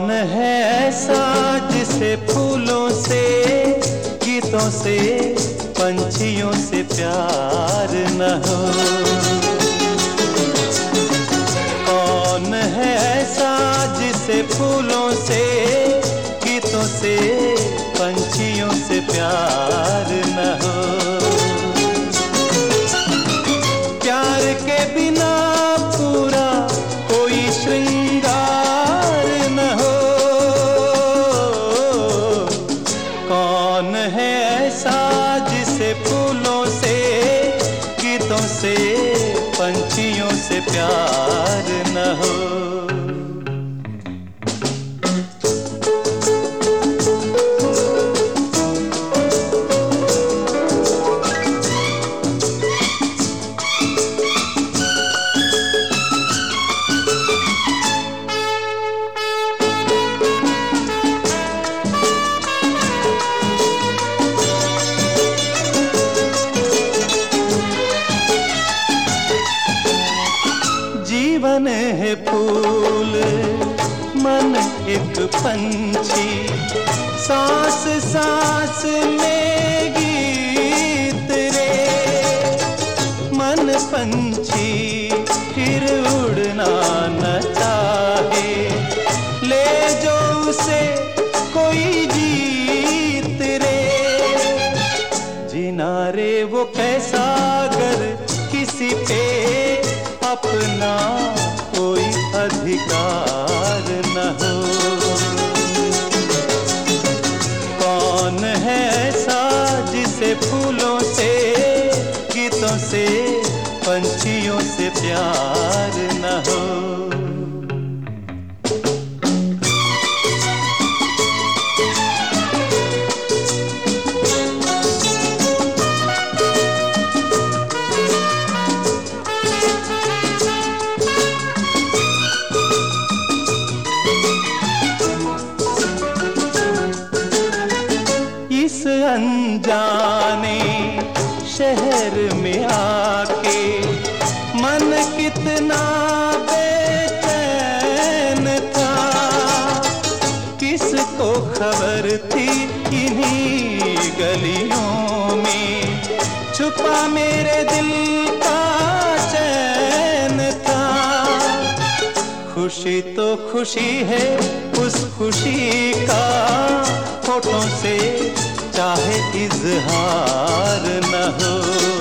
कौन है ऐसा जिसे फूलों से, गीतों से, पंछियों से प्यार न हो। कौन है ऐसा जिसे फूलों से, गीतों से, पंछियों से प्यार न हो। प्यार के बिना पूरा कोई श्रृंगार न हो। कौन है ऐसा जिसे फूलों से, गीतों से, पंछियों से प्यार न हो। जीवन है फूल, मन एक पंछी, सांस सांस में गीत रे। मन पंछी फिर उड़ना न चाहे, ले जो उसे कोई जीत रे। जीना रे वो कैसा अगर किसी पे अपना कोई अधिकार न हो। कौन है ऐसा जिसे फूलों से, गीतों से, पंछियों से प्यार न हो। इस अनजाने शहर में आके मन कितना बेचैन था। किसको खबर थी इन्हीं गलियों में छुपा मेरे दिल का चैन था। खुशी तो खुशी है उस खुशी का, होठों से चाहे इजहार न हो।